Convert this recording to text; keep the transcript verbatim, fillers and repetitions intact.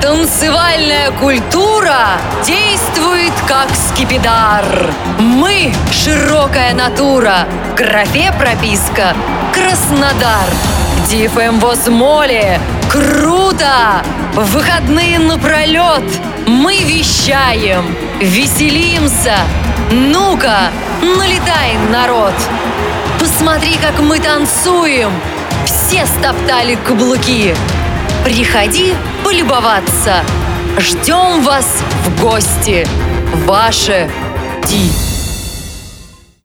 Танцевальная культура действует как скипидар. Мы – широкая натура. В графе прописка «Краснодар». ди эф эм в Осмоле. Круто! В выходные напролет мы вещаем, веселимся. Ну-ка, налетай, народ! Посмотри, как мы танцуем. Все стоптали каблуки. Приходи полюбоваться. Ждем вас в гости. Ваше Ди.